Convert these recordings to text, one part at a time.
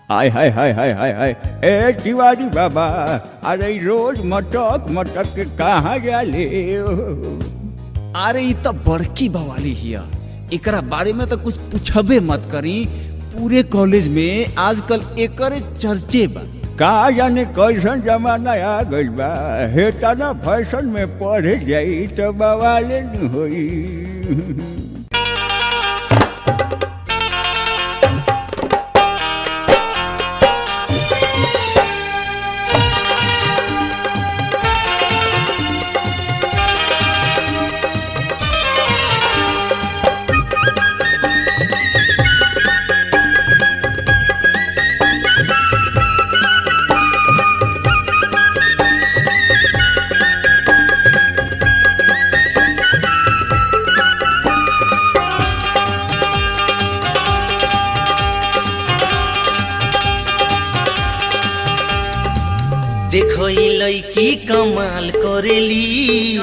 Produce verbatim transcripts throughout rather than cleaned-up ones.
हाय हाय हाय हाय हाय हाय ए तिवारी बाबा, अरे रोज मटक मटक के कहाँ जाले? अरे ई तो बड़की बवाली हिया, एकरा बारे में तो कुछ पूछबे मत करी। पूरे कॉलेज में आजकल एकरे चर्चे बा। का जाने कैसन जमाना आ गइल बा, हेता ना फैशन में पढ़े जाई तो बवाले न होई। देखो ई लड़की कमाल करेली,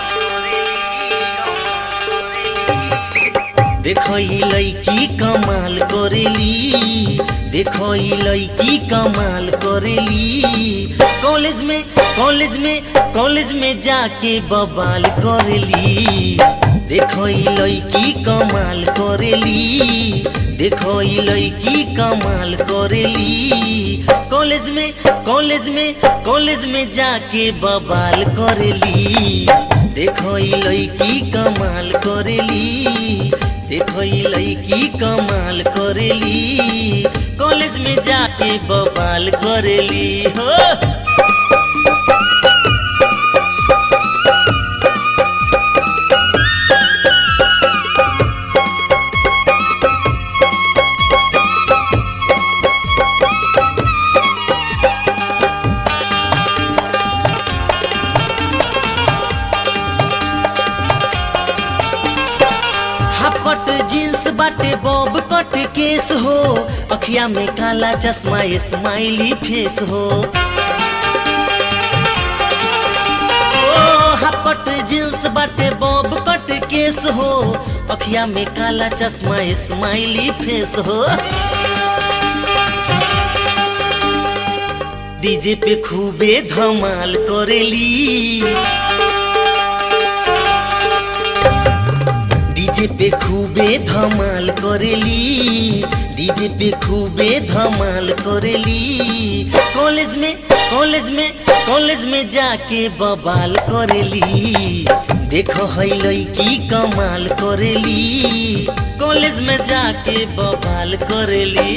देखो ई लड़की कमाल करेली, देखो ई लड़की कमाल करेली। कॉलेज में कॉलेज में कॉलेज में जाके बवाल करेली। देखो ई लड़की कमाल करेली, देखो ई लड़की कमाल करेली। कॉलेज में कॉलेज में कॉलेज में जाके बवाल करेली। देखो ई लड़की कमाल करेली, देखो ई लड़की कमाल करेली। कॉलेज में जाके बवाल करेली हो। जींस बाटे बॉब कट केस हो, अखिया में काला चश्मा स्माइली फेस हो। ओ हापट जींस बाटे बॉब कट केस हो, अखिया में काला चश्मा स्माइली फेस हो। डीजे पे खूबे धमाल करेली, डीजे पे खूबे धमाल करेली, डीजे पे खूबे धमाल करेली। कॉलेज में कॉलेज में कॉलेज में जाके बवाल करेली। देखो है लड़की कमाल करेली, कॉलेज में जाके बवाल करेली।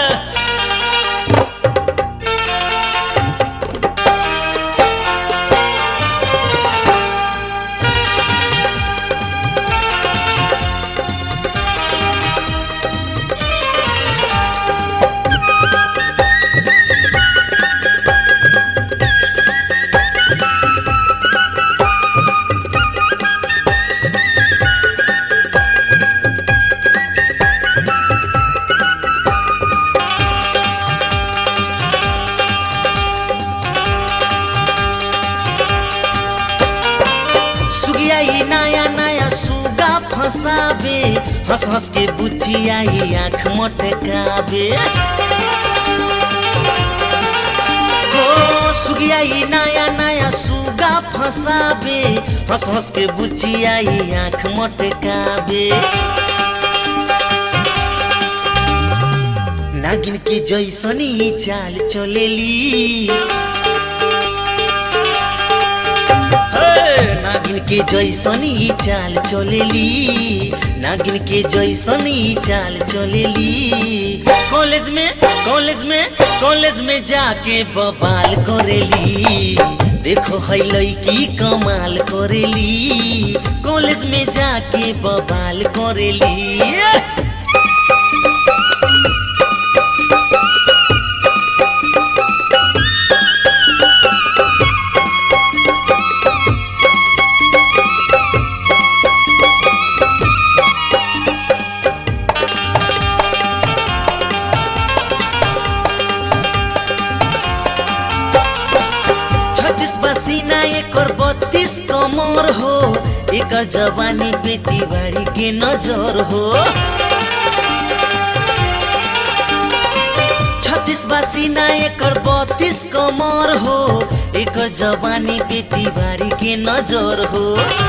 नया नया सुगा फसाबे, हंस हंस के बुचियाई आँख मटकाबे। हो सुगियाई नया नया सुगा फसाबे, हंस हंस के बुचियाई आँख मटकाबे। नागिन के जैसनी चाल चलेली, नागिन के जैसनी चाल चलेली, नागिन के जैसनी चाल चलेली। कॉलेज में कॉलेज में कॉलेज में जाके बवाल करेली। देखो है लड़की कमाल करेली, कॉलेज में जाके बवाल करेली। पसीना एक और बत्तीस कमर हो, एक जवानी पे तिवारी के नजर हो। छत्तीस बासी ना एकर बत्तीस कमर हो, एकर जवानी पे तिवारी के नजर हो।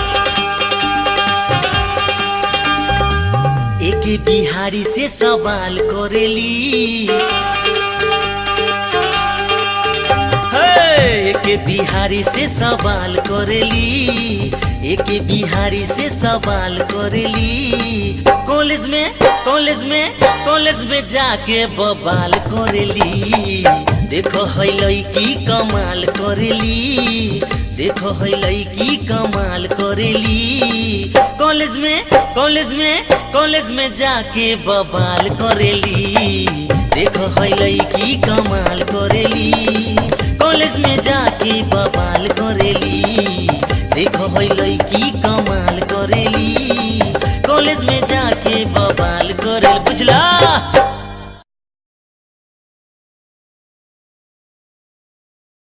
एक बिहारी से सवाल करेली, एक बिहारी से सवाल करेली, एक बिहारी से सवाल करेली। कॉलेज में कॉलेज में कॉलेज में जाके बवाल करेली। देखो है लड़की कमाल करेली, देखो है लड़की कमाल करेली। कॉलेज में कॉलेज में कॉलेज में जाके बवाल करेली। देखो है लड़की कमाल करेली, कॉलेज में जाके बवाल करेली। देखो है लड़की कमाल करेली, कॉलेज में जाके बवाल करेल। बुझला।